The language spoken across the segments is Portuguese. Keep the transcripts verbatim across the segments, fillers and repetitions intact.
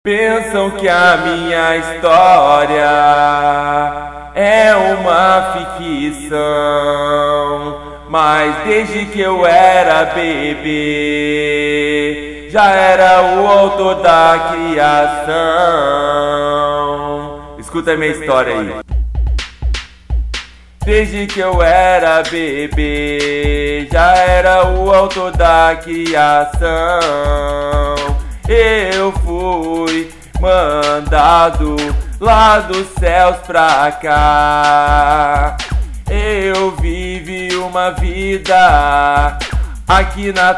Pensam que a minha história é uma ficção, mas desde que eu era bebê, já era o autor da criação. Escuta a minha história aí. Desde que eu era bebê, já era o autor da criação. Eu fui mandado lá dos céus pra cá. Eu vivi uma vida aqui na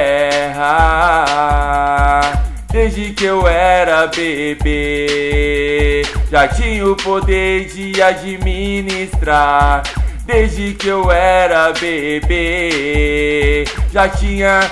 terra. Desde que eu era bebê, já tinha o poder de administrar. Desde que eu era bebê, já tinha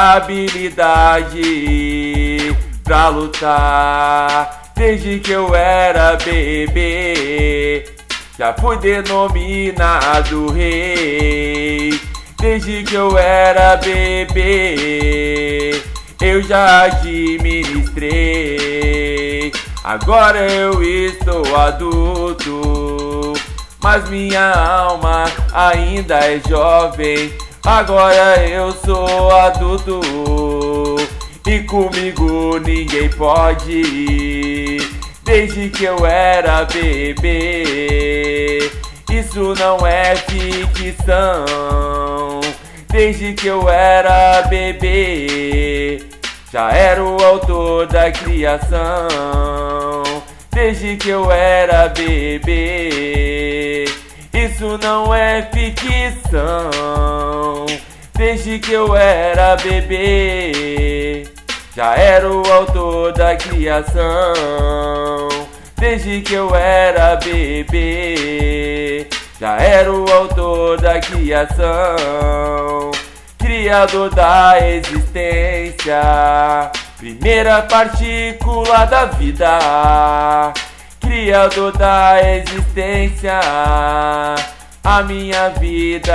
habilidade pra lutar. Desde que eu era bebê, já fui denominado rei. Desde que eu era bebê, eu já administrei. Agora eu estou adulto, mas minha alma ainda é jovem. Agora eu sou adulto e comigo ninguém pode. Desde que eu era bebê, isso não é ficção. Desde que eu era bebê, já era o autor da criação. Desde que eu era bebê, isso não é ficção. Desde que eu era bebê, já era o autor da criação. Desde que eu era bebê, já era o autor da criação. Criador da existência, primeira partícula da vida. Criador da existência, a minha vida,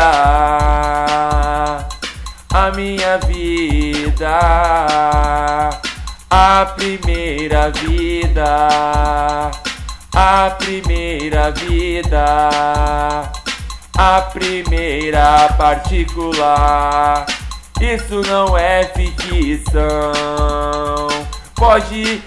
a minha vida, a primeira vida, a primeira vida, a primeira partícula. Isso não é ficção, pode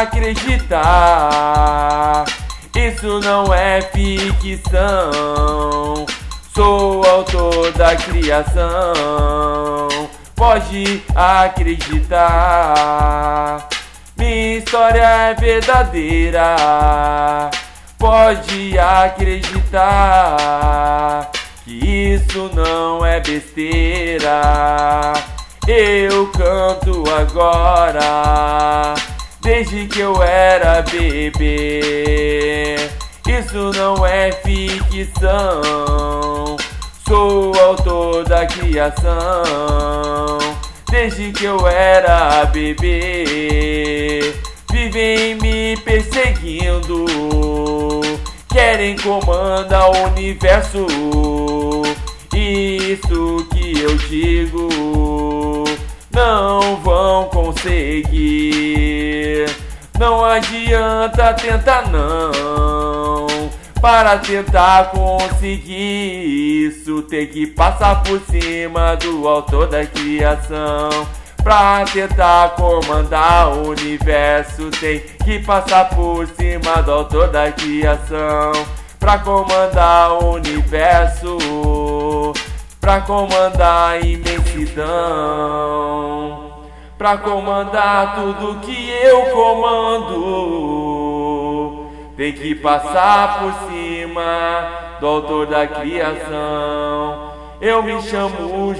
acreditar. Isso não é ficção, sou autor da criação. Pode acreditar, minha história é verdadeira. Pode acreditar que isso não é besteira. Eu canto agora, desde que eu era bebê. Isso não é ficção, sou autor da criação. Desde que eu era bebê, vivem me perseguindo, querem comandar o universo. Isso que eu digo, não vão conseguir. Não adianta tentar não, para tentar conseguir isso tem que passar por cima do autor da criação. Pra tentar comandar o universo tem que passar por cima do autor da criação. Pra comandar o universo, pra comandar a imensidão, pra comandar tudo que eu comando, tem que passar por cima do autor da criação. Eu me chamo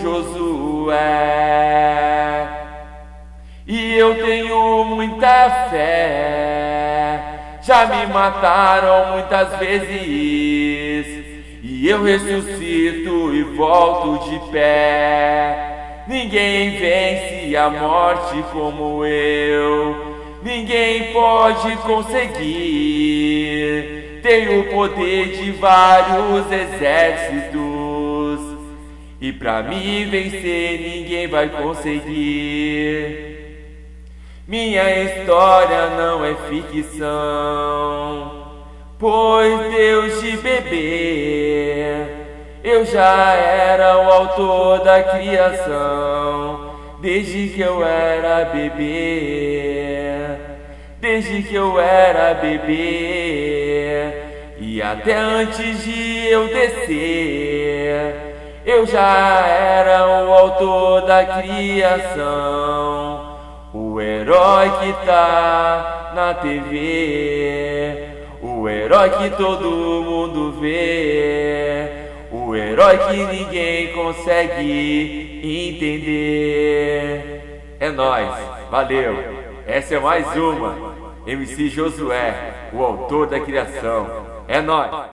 Josué e eu tenho muita fé. Já me mataram muitas vezes e eu ressuscito e volto de pé. Ninguém vence a morte como eu, ninguém pode conseguir. Tenho o poder de vários exércitos e pra me vencer ninguém vai conseguir. Minha história não é ficção, pois desde bebê eu já era o autor da criação. Desde que eu era bebê, desde que eu era bebê, e até antes de eu descer, eu já era o autor da criação. O herói que tá na T V, o herói que todo mundo vê, o herói que ninguém consegue entender. É nóis, valeu. Essa é mais uma. M C Josué, o autor da criação. É nóis.